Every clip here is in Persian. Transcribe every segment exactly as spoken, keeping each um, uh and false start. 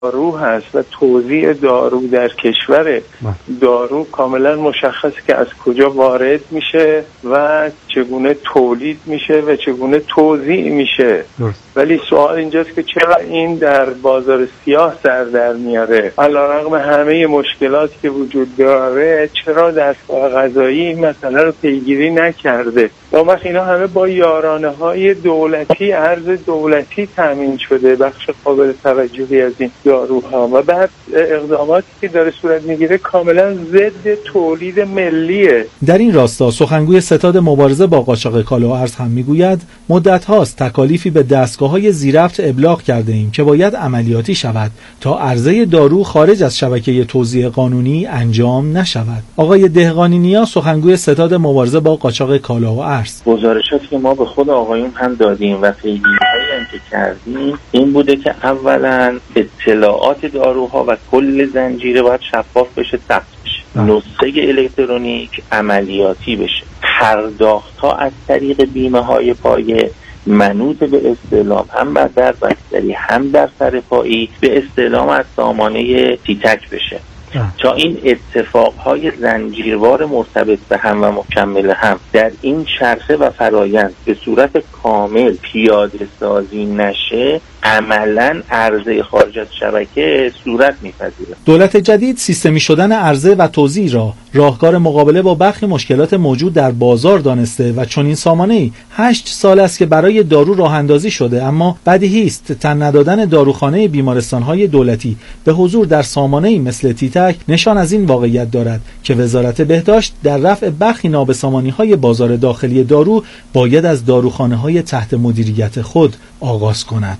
دارو هست و توزیع دارو در کشور دارو کاملا مشخص که از کجا وارد میشه و چگونه تولید میشه و چگونه توزیع میشه. ولی سوال اینجاست که چرا این در بازار سیاه سر در میاره؟ علیرغم همه مشکلاتی که وجود داره چرا دستگاه قضایی این مسئله رو پیگیری نکرده؟ و وقت اینا همه با یارانه های دولتی، ارز دولتی تامین شده، بخش قابل توجهی از این داروها، و بعد اقداماتی که داره صورت میگیره کاملا ضد تولید ملیه. در این راستا سخنگوی ستاد مبارزه با قاچاق کالا و ارز هم میگوید مدت هاست تکالیفی به دستگاه‌های زیرفت ابلاغ کرده ایم که باید عملیاتی شود تا عرضه دارو خارج از شبکه توزیع قانونی انجام نشود. آقای دهقانی نیا سخنگوی ستاد مبارزه با قاچاق کالا و ارز: گزارشاتی که ما به خود آقایون هم دادیم و پیگیری‌هایی هم که کردیم این بوده که اولا اطلاعات داروها و کل زنجیره باید شفاف بشه، ثبت بشه، نسخه الکترونیک عملیاتی بشه، پرداخت‌ها از طریق بیمه‌های پایه منوط به استعلام هم بر در بستری هم در سرپایی به استعلام از سامانه تیتک بشه تا این اتفاقهای زنجیروار مرتبط به هم و مکمل هم در این چرخه و فرایند به صورت کامل پیاده سازی نشه، عملاً عرضه خارج از شبکه صورت می‌پذیره. دولت جدید سیستمی شدن عرضه و توزیع را راهکار مقابله با برخی مشکلات موجود در بازار دانسته و چنین سامانه‌ای هشت سال است که برای دارو راه اندازی شده، اما بدیهی است تن ندادن داروخانه بیمارستان‌های دولتی به حضور در سامانه‌ای مثل تیتک نشان از این واقعیت دارد که وزارت بهداشت در رفع برخی نابسامانی‌های بازار داخلی دارو باید از داروخانه‌های تحت مدیریت خود آغاز کند.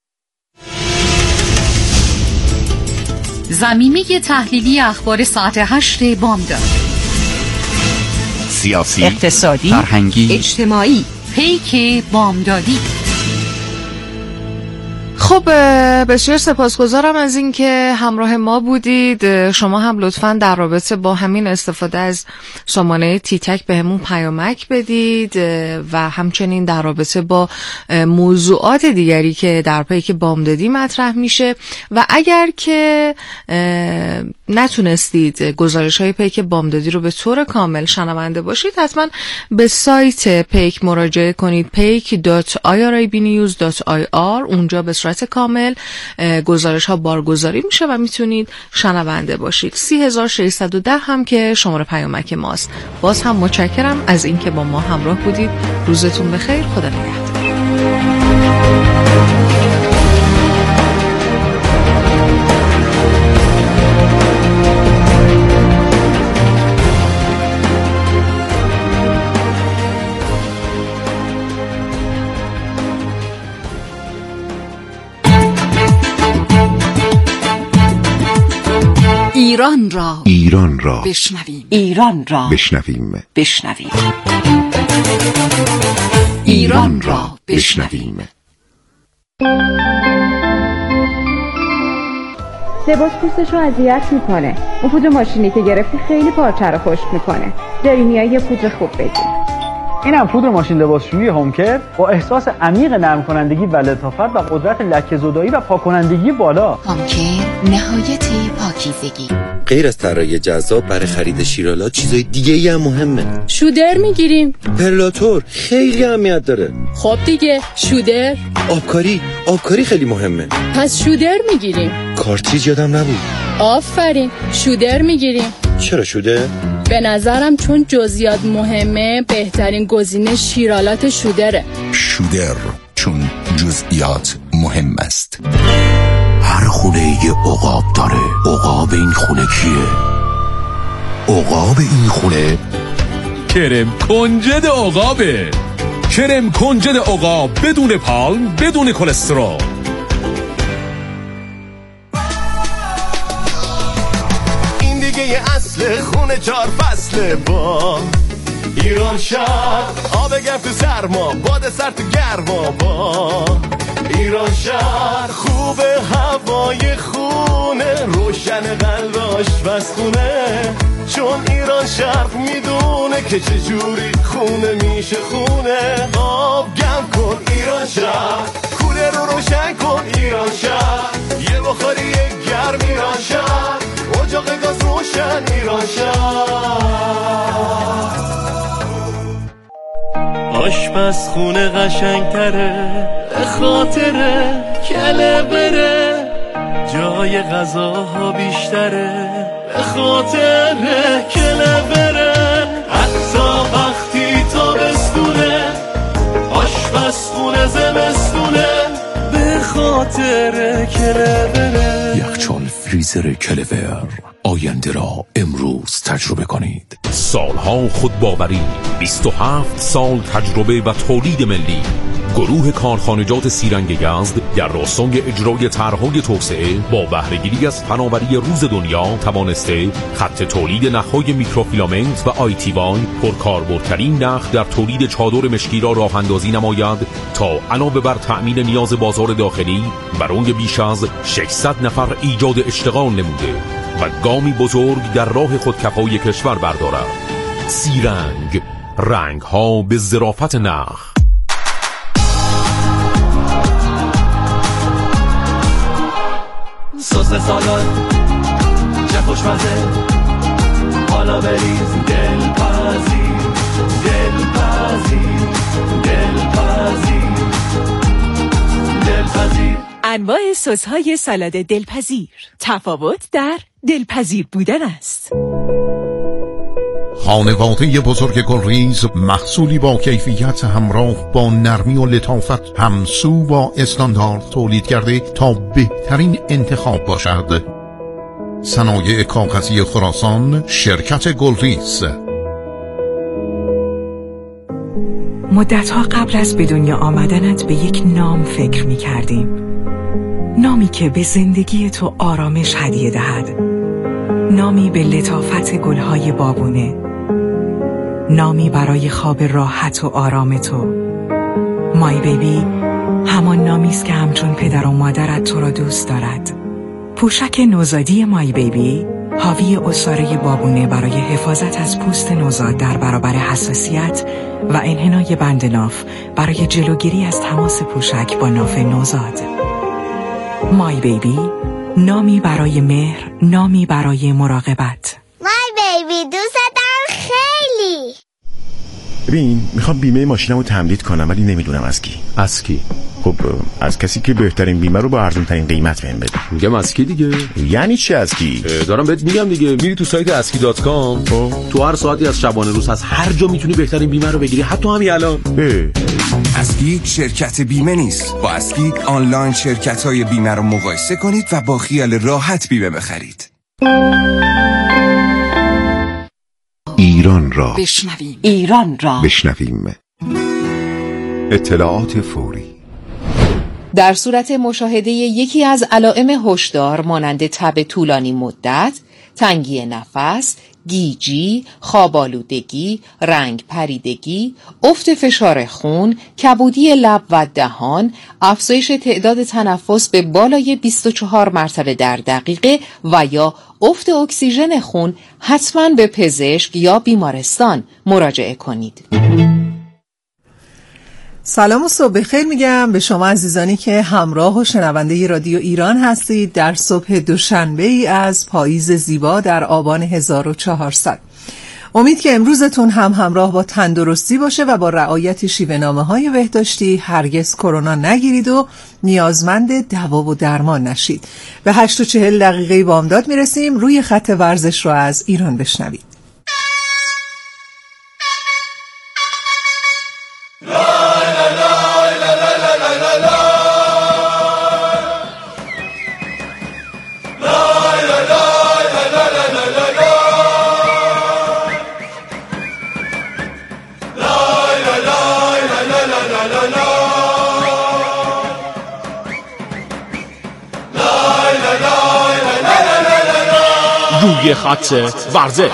زمینه تحلیلی اخبار ساعت هشت بامداد. سیاسی، اقتصادی، فرهنگی، اجتماعی. پیک بامدادی. خب بسیار سپاسگزارم از این که همراه ما بودید. شما هم لطفاً در رابطه با همین استفاده از سامانه تیتک به همون پیامک بدید و همچنین در رابطه با موضوعات دیگری که در پیک بامدادی مطرح میشه. و اگر که نتونستید گزارش های پیک بامدادی رو به طور کامل شنونده باشید، حتما به سایت پیک مراجعه کنید، پیک دات آی آر آی بی نیوز دات آی آر. اونجا به صورت کامل گزارش ها بارگذاری میشه و میتونید شنونده باشید. سی هزار و ششصد و ده هم که شماره پیامک ماست. باز هم متشکرم از اینکه با ما همراه بودید. روزتون بخیر. خدا نگهدار. ایران را ایران را بشنویم. ایران را بشنویم. بشنویم. ایران را بشنویم. لباس پوستش رو اذیت میکنه. اون پودر ماشینی که گرفتی خیلی پارچه رو خشک میکنه. داری میای یه پودر خوب بگیر. اینم پودر ماشین لباسشویی هومکر با احساس عمیق نرم کنندگی و لطافت و قدرت لکه زدایی و پاک کنندگی بالا. هومکر نهایت پاکیزگی. غیر از طراحی جذاب برای خرید شیرالات چیزای دیگه ای هم مهمه. شودر میگیریم. پرلاتور خیلی اهمیت داره. خب دیگه شودر. آبکاری آبکاری خیلی مهمه. پس شودر میگیریم. کارتریج یادم نبود. آفرین شودر میگیریم. چرا شودر؟ به نظرم چون جزئیات مهمه بهترین گزینه شیرالات شودره. شودر چون جزئیات مهم است. هر خونه یه عقاب داره. عقاب این خونه کیه؟ عقاب این خونه کرم کنجد عقابه. کرم کنجد عقاب بدون پالم، بدون کلسترول. این دیگه یه اصل خونه چار فصله با ایران شهر. آب گرم تو سرما، باد سر تو گرما با ایران شهر. خوبه هوای خونه، روشن قلبش بسخونه، چون ایران شهر میدونه که چجوری خونه میشه خونه. آب گرم کن ایران شهر. لوله رو روشن کن ایران شهر، یه بخاری گرم ایران شهر، اجاق گاز روشن ایران شهر. آشپزخونه قشنگتره به خاطر کله بره، جای غذاها بیشتره به خاطر کله بره، حتی وقتی تابستونه آشپزخونه زمستونه به خاطر کله بره. یخچال فریزر کلور، آینده را امروز تجربه کنید. سالها خودباوری، بیست و هفت سال تجربه و تولید ملی. گروه کارخانجات سیرنگ یزد در راستای اجرای طرح‌های توسعه با بهره‌گیری از فناوری روز دنیا توانسته خط تولید نخ‌های میکروفیلامنت و آیتی وای پرکاربردترین نخ در تولید چادر مشکی را راه اندازی نماید تا علاوه بر تأمین نیاز بازار داخلی برای بیش از ششصد نفر ایجاد اشتغال نموده و گامی بزرگ در راه خودکفایی کشور بردارد. سیرنگ، رنگ‌ها به ظرافت نخ. سس سالاد چه خوشمزه، حالا بریز دلپذیر دلپذیر دلپذیر دلپذیر. انواع سس‌های سالاد دلپذیر، تفاوت در دلپذیر بودن است. خانواده بزرگ گلریز، محصولی با کیفیت همراه با نرمی و لطافت همسو با استاندارد تولید کرده تا بهترین انتخاب باشد. صنایع کاغذی خراسان، شرکت گلریز. مدتها قبل از به دنیا آمدنت به یک نام فکر می کردیم، نامی که به زندگی تو آرامش هدیه دهد، نامی به لطافت گلهای بابونه، نامی برای خواب راحت و آرام تو. مای بیبی همان نامی است که همچون پدر و مادرت تو را دوست دارد. پوشک نوزادی مای بیبی حاوی عصاره بابونه برای حفاظت از پوست نوزاد در برابر حساسیت و انحنای بند ناف برای جلوگیری از تماس پوشک با ناف نوزاد. مای بیبی، نامی برای مهر، نامی برای مراقبت. مای بیبی دوست دارم خیلی. ببین، میخوام بیمه ماشینمو تمدید کنم ولی نمیدونم از کی. از کی؟ خب از کسی که بهترین بیمه رو با ارزون ترین قیمت بهم بده. میگم از کی دیگه؟ یعنی چی از کی؟ دارم بهت میگم دیگه، میری تو سایت اسکی دات کام، تو هر ساعتی از شبانه روز از هر جا میتونی بهترین بیمه رو بگیری، حتی همین الان. اسکی شرکت بیمه نیست. با اسکی آنلاین شرکت‌های بیمه رو مقایسه کنید و با خیال راحت بیمه بخرید. ایران را بشنویم. ایران را بشنویم. اطلاعات فوری. در صورت مشاهده یکی از علائم هشدار مانند تب طولانی مدت، تنگی نفس، گیجی، خواب‌آلودگی، رنگ پریدگی، افت فشار خون، کبودی لب و دهان، افزایش تعداد تنفس به بالای بیست و چهار مرتبه در دقیقه و یا افت اکسیژن خون، حتما به پزشک یا بیمارستان مراجعه کنید. سلام و صبح بخیر میگم به شما عزیزانی که همراه و شنونده رادیو ایران هستید در صبح دوشنبه ای از پاییز زیبا در آبان هزار و چهارصد. امید که امروزتون هم همراه با تندرستی باشه و با رعایت شیوه‌نامه‌های بهداشتی هرگز کرونا نگیرید و نیازمند دوا و درمان نشید. به هشت و چهل دقیقه بامداد میرسیم. روی خط ورزش رو از ایران بشنوید. روی خط ورزش.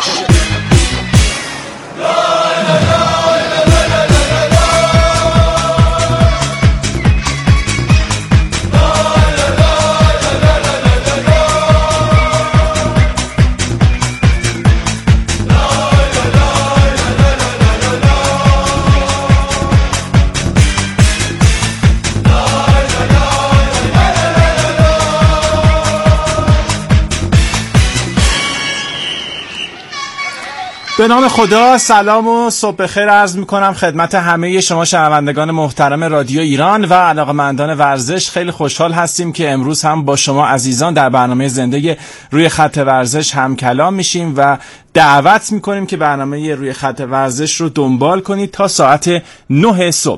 به نام خدا، سلام و صبح بخیر عرض میکنم خدمت همه شما شنوندگان محترم رادیو ایران و علاقه‌مندان ورزش. خیلی خوشحال هستیم که امروز هم با شما عزیزان در برنامه زنده روی خط ورزش هم کلام میشیم و دعوت میکنیم که برنامه روی خط ورزش رو دنبال کنید تا ساعت نه صبح.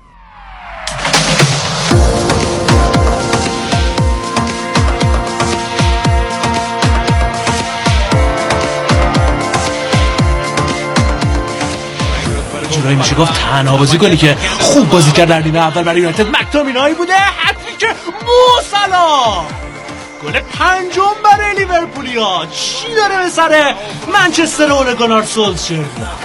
جورایی میشه گفت تنها بازیکنی که خوب بازی کرد در نیمه اول برای یونایتد مک‌تومینای بوده. هتریک مو صلاح، گل پنجم برای لیورپولیا. چی داره به سر منچستر اول گونار سولشر؟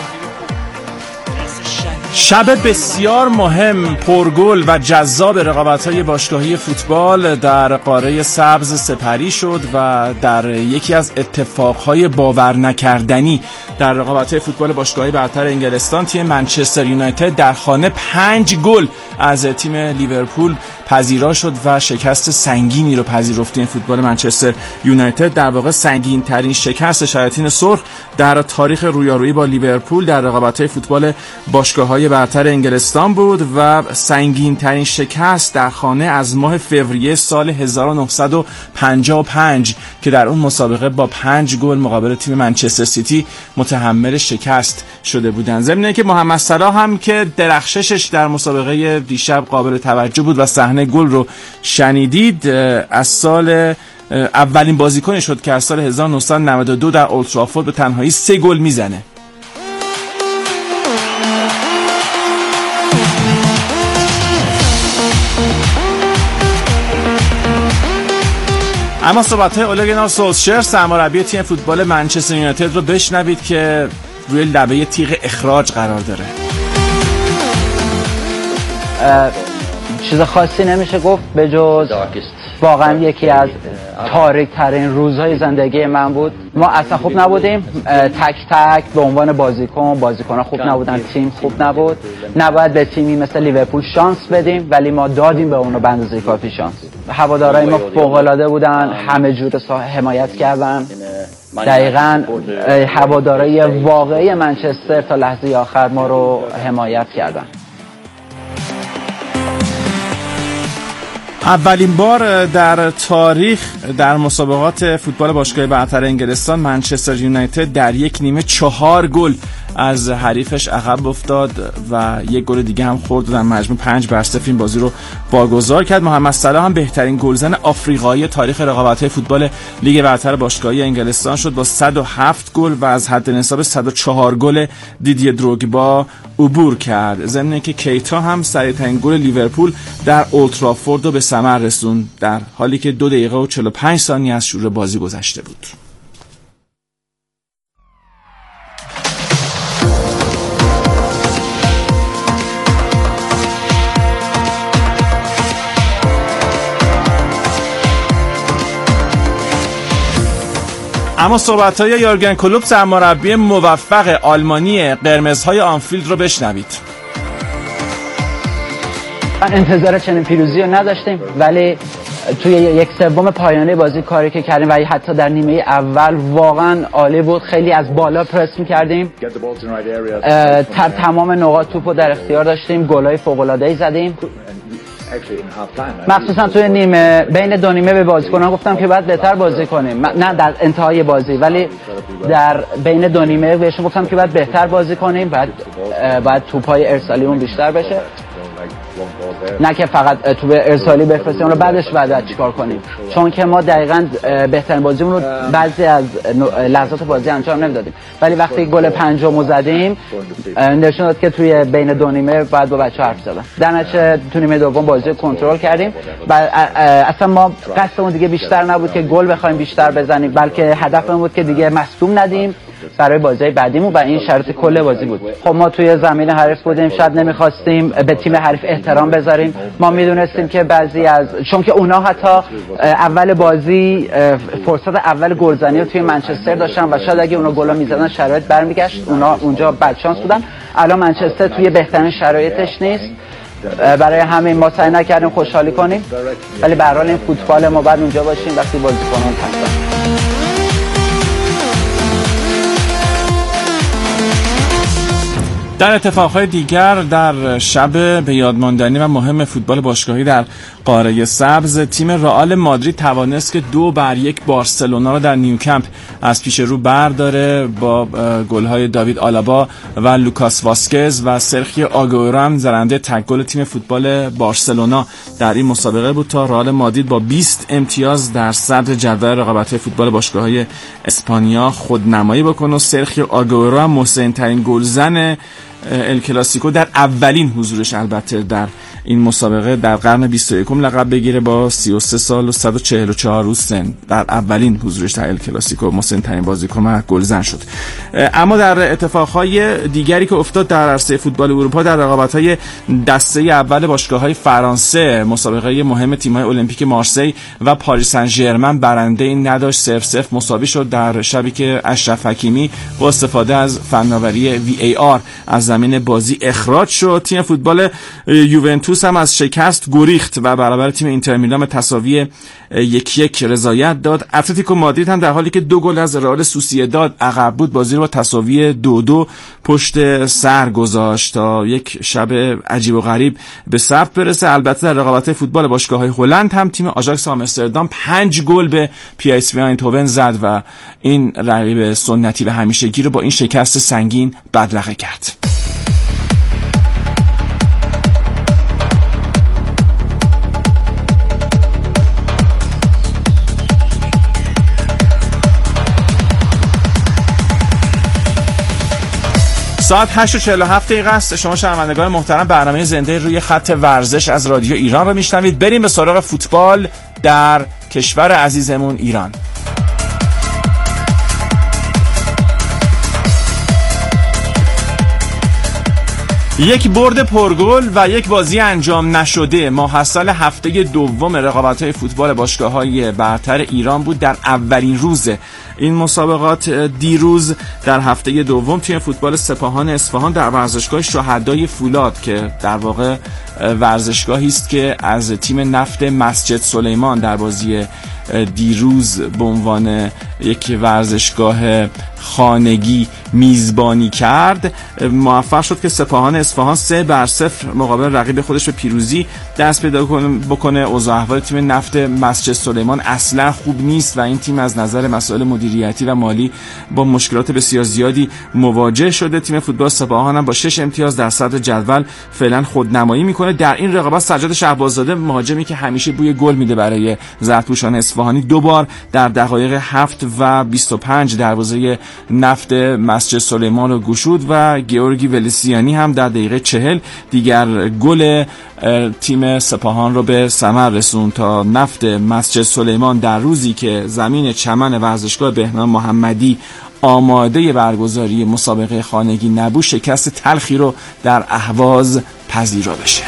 شب بسیار مهم، پرگل و جذاب رقابت‌های باشگاهی فوتبال در قاره سبز سپری شد و در یکی از اتفاقهای باور نکردنی در رقابت‌های فوتبال باشگاهی برتر انگلستان، تیم منچستر یونایتد در خانه پنج گل از تیم لیورپول پذیرا شد و شکست سنگینی رو پذیرفت. این فوتبال منچستر یونایتد در واقع سنگین ترین شکست شیاطین سرخ در تاریخ رویارویی با لیورپول در رقابت‌های فوتبال باشگاه‌های برتر انگلستان بود و سنگین ترین شکست در خانه از ماه فوریه سال هزار و نهصد و پنجاه و پنج که در اون مسابقه با پنج گل مقابل تیم منچستر سیتی متحمل شکست شده بودند. ضمن اینکه محمد صلاح هم که درخششش در مسابقه دیشب قابل توجه بود و صحنه گل رو شنیدید، از سال اولین بازیکنی شد که از سال هزار و نهصد و نود و دو در اولد ترافورد به تنهایی سه گل میزنه. اما صحبت‌های اوله گونار سولشر، سرمربی تیم فوتبال منچستر یونایتد رو بشنوید که روی لبه تیغ اخراج قرار داره. چیز خاصی نمیشه گفت به جز واقعا یکی از تاریک ترین روزهای زندگی من بود. ما اصلا خوب نبودیم، تک تک به عنوان بازیکن بازیکن‌ها خوب نبودن، تیم خوب نبود. نباید به تیمی مثل لیورپول شانس بدیم ولی ما دادیم به اونو به اندازه کافی شانس. هوادارهای ما فوق‌العاده بودن، همه جور حمایت کردن. دقیقاً هوادارهای واقعی منچستر تا لحظه آخر ما رو حمایت کردن. اولین بار در تاریخ در مسابقات فوتبال باشگاه برتر انگلستان منچستر یونایتد در یک نیمه چهار گل از حریفش عقب افتاد و یک گل دیگه هم خورد و در مجموع پنج بر صفر این بازی رو واگذار کرد. محمد صلاح هم بهترین گلزن آفریقایی تاریخ رقابت‌های فوتبال لیگ برتر باشگاهی انگلستان شد با صد و هفت گل و از حد نصاب صد و چهار گل دیدی دروگبا عبور کرد. ضمن اینکه کیتا هم سریع‌ترین گل لیورپول در اولد ترافورد رو به ثمر رسوند در حالی که دو دقیقه و چهل و پنج ثانیه از شروع بازی گذشته بود. اما صحبت‌های یورگن کلوپ، سرمربی موفق آلمانی قرمزهای آنفیلد رو بشنوید. من انتظار چنین پیروزی رو نداشتیم ولی توی یک سوم پایانی بازی کاری که کردیم و حتی در نیمه اول واقعا عالی بود. خیلی از بالا پرس می‌کردیم، تر تمام نقاط توپو در اختیار داشتیم، گل‌های فوق‌العاده‌ای زدیم. مخصوصا توی نیمه بین دو نیمه به بازیکنان گفتم که باید بهتر بازی کنیم، نه در انتهای بازی ولی در بین دو نیمه بهشون گفتم که باید بهتر بازی کنیم، بعد بعد توپای ارسالیمون بیشتر بشه، نه که فقط توپ ارسالی بفرستیم رو بعدش بعد چیکار کنیم، چون که ما دقیقاً بهترین بازیمون رو بعضی از لحظات بازی انجام نمیدادیم ولی وقتی گل پنجم زدیم نشون داد که توی بین دو نیمه بعد با بچه‌ها حرف زدن. در نتیجه تو نیمه دوم بازی رو کنترل کردیم و اصلا ما قصدمون دیگه بیشتر نبود که گل بخوایم بیشتر بزنیم بلکه هدفمون بود که دیگه مصدوم ندیم برای بازی بعدیمون و این شرط کل بازی بود. خب ما توی زمین حریف بودیم، شاید نمیخواستیم به تیم حریف احترام بذاریم. ما میدونستیم که بعضی از چون که اونا حتی اول بازی فرصت اول گلزنی رو توی منچستر داشتن و شاید اگه اونا گلا میزدن شرایط برمیگشت، اونا اونجا بدشانس بودن. الان منچستر توی بهترین شرایطش نیست، برای همین ما سعی نکردیم خوشحالی کنیم ولی به هر حال این فوتبال ما بعد اونجا باشیم وقتی بازیکنان هستن. در اتفاقهای دیگر در شب به یادماندنی و مهم فوتبال باشگاهی در قاره سبز، تیم رئال مادرید توانست که دو بر یک بارسلونا را در نیوکمپ از پیش رو برداره با گل‌های داوید آلابا و لوکاس واسکز و سرخیو آگوئرو هم زرنده تک گل تیم فوتبال بارسلونا در این مسابقه بود تا رئال مادرید با بیست امتیاز در صدر جدول رقابت‌های فوتبال باشگاه‌های اسپانیا خودنمایی بکنه و سرخیو آگوئرو هم مسن‌ترین گلزن ال کلاسیکو در اولین حضورش البته در این مسابقه در قرن بیست و یکم لقب بگیره با سی و سه سال و صد و چهل و چهار روز سن. در اولین حضورش در ال کلاسیکو مسن‌ترین بازیکن و گلزن شد. اما در اتفاقهای دیگری که افتاد در عرصه فوتبال اروپا، در رقابت‌های دسته اول باشگاه‌های فرانسه، مسابقه مهم تیم‌های المپیک مارسی و پاریس سن ژرمن برنده این نداشت، صفر صفر مساوی شد در شبی که اشرف حکیمی با استفاده از فناوری وی ای آر از زمین بازی اخراج شد. تیم فوتبال یوونتوس هم از شکست گریخت و برابر تیم اینتر میلان تساوی یک یک رضایت داد. اتلتیکو مادرید هم در حالی که دو گل از رئال سوسییداد عقب بود، بازی رو با تساوی دو دو پشت سر گذاشت تا یک شب عجیب و غریب به ثبت برسه. البته در رقابت فوتبال باشگاه‌های هلند هم تیم آژاکس آمستردام پنج گل به پی اس وی آیندهوون زد و این رقیب سنتی و همیشگی رو با این شکست سنگین بدرقه کرد. ساعت هشت و چهل و هفت دقیقه است. شما شنوندگان محترم، برنامه زنده روی خط ورزش از رادیو ایران رو میشنوید. بریم به سراغ فوتبال در کشور عزیزمون ایران. یک برد پرگل و یک بازی انجام نشده ماحصل هفته دوم رقابت‌های فوتبال باشگاه‌های برتر ایران بود. در اولین روز این مسابقات دیروز در هفته دوم تیم فوتبال سپاهان اصفهان در ورزشگاه شهدای فولاد که در واقع ورزشگاهی است که از تیم نفت مسجد سلیمان در بازی دیروز به عنوان یک ورزشگاه خانگی میزبانی کرد، موفق شد که سپاهان اصفهان سه بر صفر مقابل رقیب خودش به پیروزی دست پیدا بکنه. اوضاع احوال تیم نفت مسجد سلیمان اصلا خوب نیست و این تیم از نظر مسائل مدیریتی و مالی با مشکلات بسیار زیادی مواجه شده. تیم فوتبال سپاهان هم با شش امتیاز در صدر جدول فعلا خودنمایی میکنه. در این رقابت سجاد شهباززاده، مهاجمی که همیشه بوی گل میده برای زرتپوشان اصفهانی، دو بار در دقایق هفت و بیست و پنج دروازه نفت مسجد سلیمان رو گشود و گیورگی ولسیانی هم در دقیقه چهل دیگر گل تیم سپاهان رو به ثمر رسوند تا نفت مسجد سلیمان در روزی که زمین چمن ورزشگاه بهنام محمدی آماده برگزاری مسابقه خانگی نبود، شکست تلخی رو در اهواز پذیرا بشه.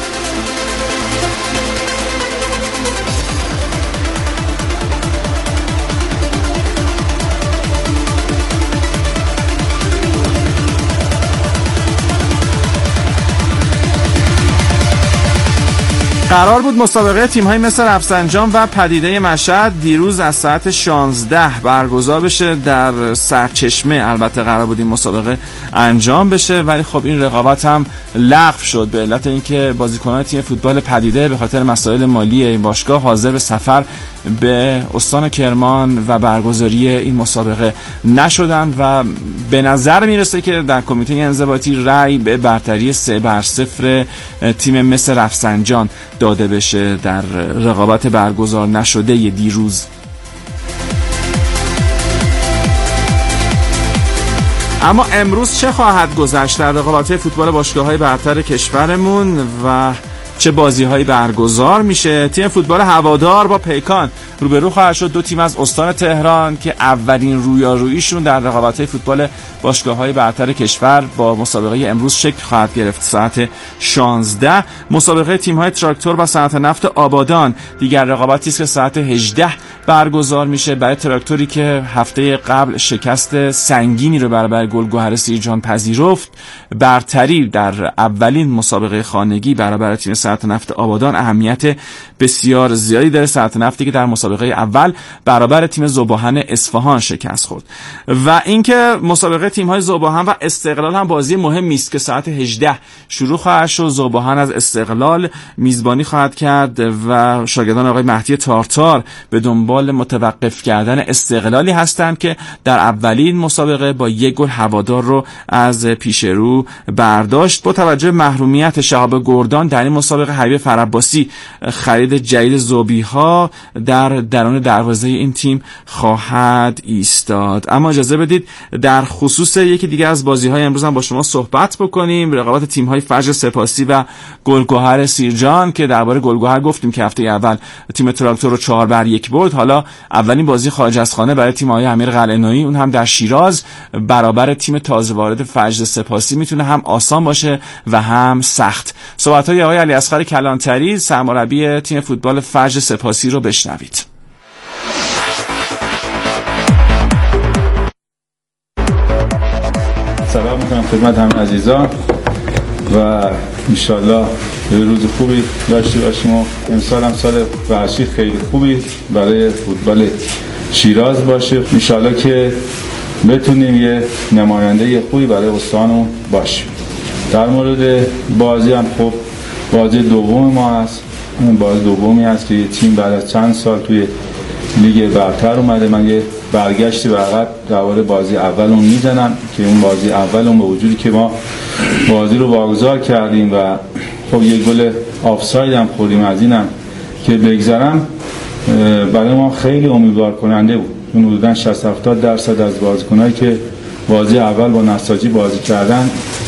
قرار بود مسابقه تیم‌های مثل رفسنجان و پدیده مشهد دیروز از ساعت شانزده برگزار بشه در سرچشمه. البته قرار بود این مسابقه انجام بشه ولی خب این رقابت هم لغو شد به علت اینکه بازیکنان تیم فوتبال پدیده به خاطر مسائل مالی این باشگاه حاضر به سفر به استان کرمان و برگزاری این مسابقه نشدند و به نظر میرسه که در کمیته انضباطی رأی به برتری سه بر صفر تیم مثل رفسنجان داده بشه در رقابت برگزار نشده ی دیروز. اما امروز چه خواهد گذشت در رقابت فوتبال باشگاه‌های برتر کشورمون و چه بازی‌هایی برگزار میشه؟ تیم فوتبال هوادار با پیکان روبرو خواهد شد. دو تیم از استان تهران که اولین رویاروییشون در رقابت‌های فوتبال باشگاه‌های برتر کشور با مسابقه امروز شکل خواهد گرفت. ساعت شانزده مسابقه تیم‌های تراکتور و صنعت نفت آبادان دیگر رقابتی است که ساعت هجده برگزار میشه برای تراکتوری که هفته قبل شکست سنگینی رو برابر گلگهر سیرجان پذیرفت. برتری در اولین مسابقه خانگی برابر تیم صنعت نفت آبادان اهمیت بسیار زیادی داره. صنعت نفتی که در مسابقه اول برابر تیم ذوباهن اصفهان شکست خورد و اینکه مسابقه تیم‌های ذوباهن و استقلال هم بازی مهمی است که ساعت هجده شروع خواهد شد. ذوباهن از استقلال میزبانی خواهد کرد و شاگردان آقای مهدی تارتار به دنبال متوقف کردن استقلالی هستند که در اولین مسابقه با یک گل هوادار رو از پیش رو برداشت. با توجه به محرومیت شهاب گردان در این مسابقه حبیب فرعباسی خرید جدید زوبی‌ها در درون دروازه این تیم خواهد ایستاد. اما اجازه بدید در خصوص یکی دیگه از بازی‌های امروز هم با شما صحبت بکنیم. رقابت تیم‌های فجر سپاسی و گلگهر سیرجان که درباره گلگهر گفتیم که هفته اول تیم تراکتور رو چهار بر یک برد. حالا اولین بازی خارج از خانه برای تیم آقای امیر قلعه‌نویی، اون هم در شیراز برابر تیم تازه وارد فجر سپاسی، میتونه هم آسان باشه و هم سخت. صحبت‌های آقای علی اصغر کلانتری سرمربی تیم فوتبال فجر سپاسی رو بشنوید. سلام میکنم خدمت همه عزیزان و انشالله به روز خوبی داشته باشیم و امسال هم سال ورزشی خیلی خوبی برای فوتبال شیراز باشه. انشالله که بتونیم یه نماینده خوبی برای استانمون باشیم. در مورد بازی هم خب بازی دوم ما هست. بازی دومی هست که یه تیم بعد از چند سال توی لیگ برتر اومده. من یه برگشتی به عقب درباره بازی اولمون میزنم که اون بازی اولمون به وجودی که ما بازی رو واگذار کردیم و خب یه گل آفساید هم خوردیم، از اینم که بگذرم برای ما خیلی امیدوار کننده بود. اون حدوداً شصت هفتاد درصد از بازیکنایی که بازی اول با نساجی بازی کردن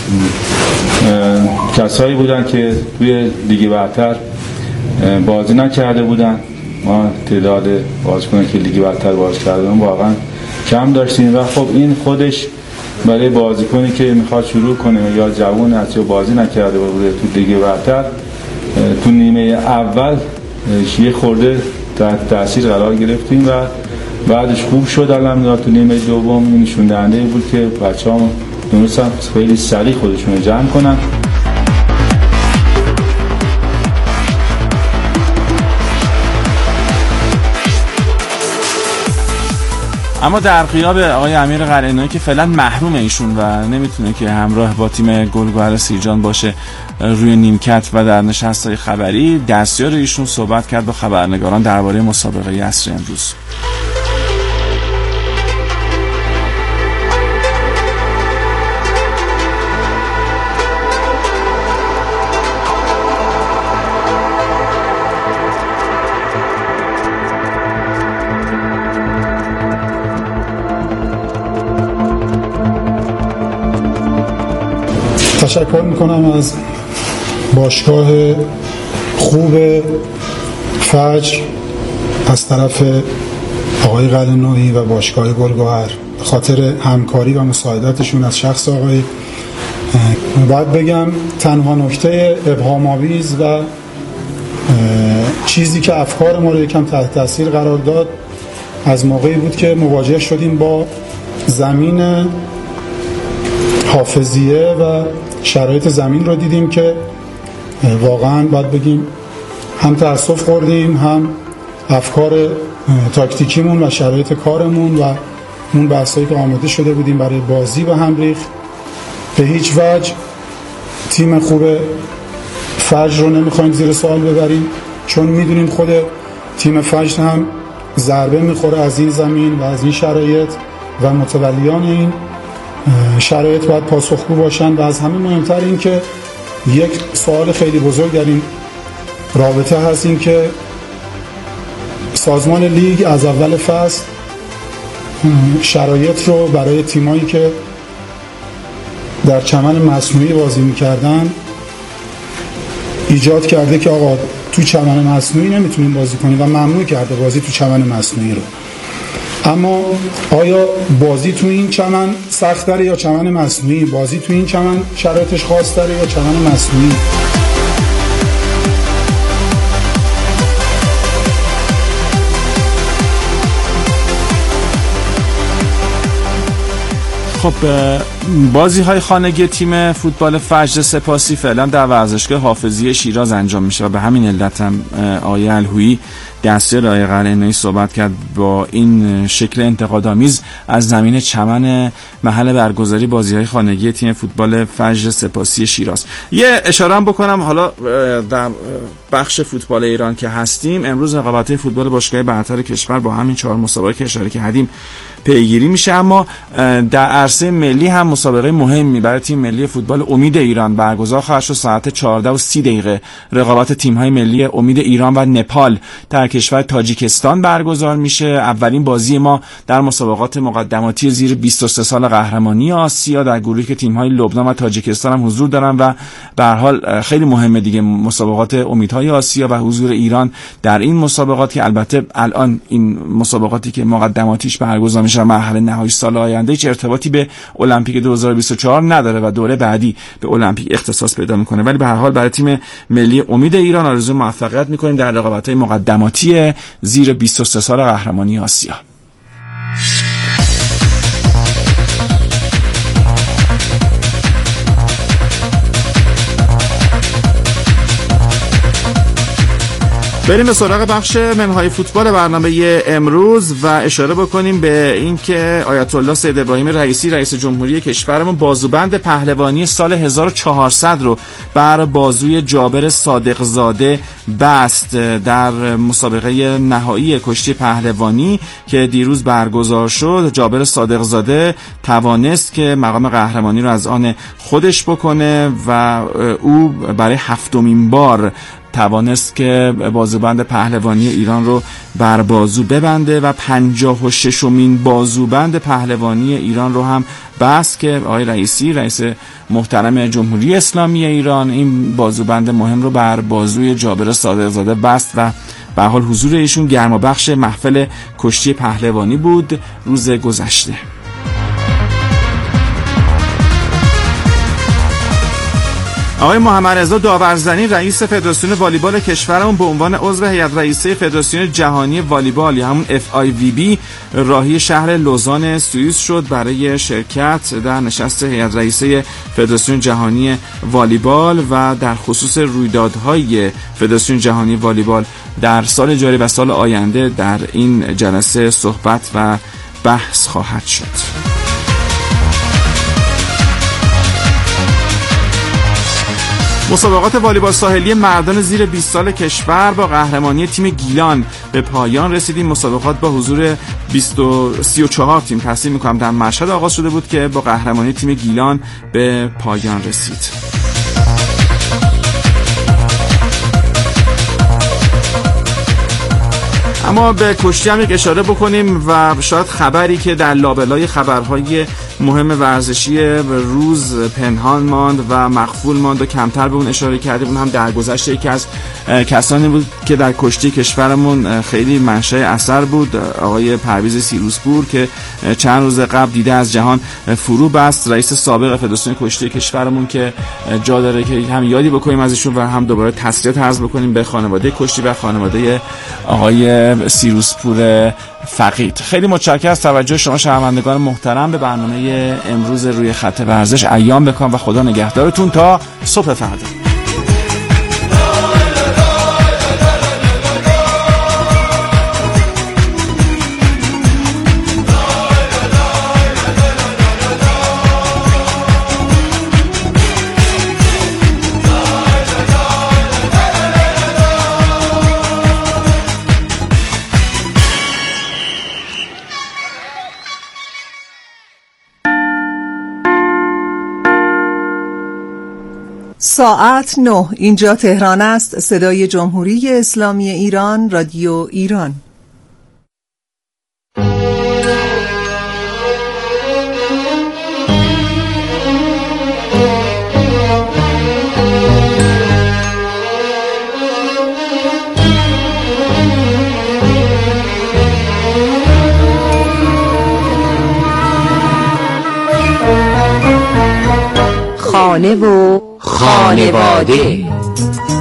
کسایی بودن که توی لیگ برتر بازی نکرده بودن. ما تعداد بازیکنان که لیگ برتر بازی کردن واقعا کم داشتیم و خب این خودش برای بازیکنی که میخواد شروع کنه یا جوان است یا بازی نکرده بوده تو لیگ برتر تو نیمه اول یه خورده تحت تاثیر قرار گرفتیم و بعدش خوب شد. الان تو نیمه دوم این نشون دهنده بود که بچه‌ها دونستن خیلی سریع خودشون رو جمع کنن. اما در غیاب آقای امیر قلعه‌نویی که فعلا محروم ایشون و نمیتونه که همراه با تیم گلگهر سیرجان باشه روی نیمکت و در نشست‌های خبری، دستیار ایشون صحبت کرد با خبرنگاران درباره مسابقه عصر امروز. تشکر میکنم از باشگاه خوب فجر از طرف آقای قلعه‌نویی و باشگاه گلگهر به خاطر همکاری و مساعدتشون از شخص آقای. باید بگم تنها نکته ابهام‌آمیز و چیزی که افکار ما رو یکم تحت تاثیر قرار داد از موقعی بود که مواجه شدیم با زمین حافظیه و شرایط زمین رو دیدیم که واقعا باید بگیم هم تأسف خوردیم، هم افکار تاکتیکیمون و شرایط کارمون و اون بحثایی که آماده شده بودیم برای بازی به هم ریخت. به هیچ وجه تیم خوب فجر رو نمیخوایم زیر سوال ببریم، چون میدونیم خود تیم فجر هم ضربه میخوره از این زمین و از این شرایط و متولیان این شرایط باید پاسخگو باشن و از همه مهمتر این که یک سوال خیلی بزرگ در این رابطه هست، این که سازمان لیگ از اول فصل شرایط رو برای تیمایی که در چمن مصنوعی بازی میکردن ایجاد کرده که آقا تو چمن مصنوعی نمیتونیم بازی کنیم و ممنوع کرده بازی تو چمن مصنوعی رو. اما آیا بازی تو این چمن سخت داره یا چمن مصنوعی؟ بازی تو این چمن شرایطش خاص داره یا چمن مصنوعی؟ خب بازی های خانگی تیم فوتبال فجر سپاسی فعلا در ورزشگاه حافظی شیراز انجام میشه و به همین علت هم آقای الهویی دستیار آقای قلعه‌نویی صحبت کرد با این شکل انتقادآمیز از زمین چمن محل برگزاری بازی های خانگی تیم فوتبال فجر سپاسی شیراز. یه اشاره هم بکنم حالا در بخش فوتبال ایران که هستیم، امروز رقابت‌های فوتبال باشگاه برتر کشور با همین چهار مسابقه که اشاره کردیم پیگیری میشه، اما در عرصه ملی هم مسابقه مهمی برای تیم ملی فوتبال امید ایران برگزار خواهد شد. ساعت چهارده و سی دقیقه رقابت تیم‌های ملی امید ایران و نپال در کشور تاجیکستان برگزار میشه. اولین بازی ما در مسابقات مقدماتی زیر بیست و سه سال قهرمانی آسیا در گروهی که تیم‌های لبنان و تاجیکستان هم حضور دارن و به هر حال خیلی مهمه دیگه مسابقات امیدهای آسیا و حضور ایران در این مسابقات که البته الان این مسابقاتی که مقدماتیش برگزار میشه مرحله نهایی سال آینده هیچ ارتباطی به المپیک دو هزار و بیست و چهار نداره و دوره بعدی به المپیک اختصاص پیدا میکنه، ولی به هر حال برای تیم ملی امید ایران آرزوی موفقیت میکنیم در رقابت‌های مقدماتی زیر بیست و سه سال قهرمانی آسیا. بریم به سراغ بخش منهای فوتبال برنامه امروز و اشاره بکنیم به اینکه آیت الله سید ابراهیم رئیسی رئیس جمهوری کشورمون بازوبند پهلوانی سال هزار و چهارصد رو بر بازوی جابر صادقزاده بست در مسابقه نهایی کشتی پهلوانی که دیروز برگزار شد. جابر صادقزاده توانست که مقام قهرمانی رو از آن خودش بکنه و او برای هفتمین بار توانست که بازوبند پهلوانی ایران رو بر بازو ببنده و پنجاه و ششمین بازوبند پهلوانی ایران رو هم بست که آقای رئیسی رئیس محترم جمهوری اسلامی ایران این بازوبند مهم رو بر بازوی جابر صادقزاده بست و به حال حضور ایشون گرما بخش محفل کشتی پهلوانی بود روز گذشته. آقای محمد رضا داورزنی رئیس فدراسیون والیبال کشورمون به عنوان عضو هیئت رئیسه فدراسیون جهانی والیبال یا همون اف آی وی بی راهی شهر لوزان سوئیس شد برای شرکت در نشست هیئت رئیسه فدراسیون جهانی والیبال و در خصوص رویدادهای فدراسیون جهانی والیبال در سال جاری و سال آینده در این جلسه صحبت و بحث خواهد شد. مسابقات والیبال ساحلی مردان زیر بیست سال کشور با قهرمانی تیم گیلان به پایان رسید. این مسابقات با حضور سی و چهار تیم تصمیم میکنم در مشهد آغاز شده بود که با قهرمانی تیم گیلان به پایان رسید. اما به کشتی هم یک اشاره بکنیم و شاید خبری که در لابلای خبرهای مهم ورزشی روز پنهان ماند و مخفول ماند و کمتر به اون اشاره کردیم، اون هم در گذشته یکی از کسانی بود که در کشتی کشورمون خیلی منشأ اثر بود، آقای پرویز سیروسپور که چند روز قبل دیده از جهان فرو بست، رئیس سابق فدراسیون کشتی کشورمون که جا داره که هم یادی بکنیم ازشون و هم دوباره تسلیت عرض بکنیم به خانواده کشتی و خانواده آقای سیروسپور فقید. خیلی متشکرم از توجه شما شنوندگان محترم به برنامه امروز روی خط ورزش. ایام بکن و خدا نگهدارتون تا صبح فردا. ساعت نه، اینجا تهران است. صدای جمهوری اسلامی ایران، رادیو ایران. خانه و خانواده.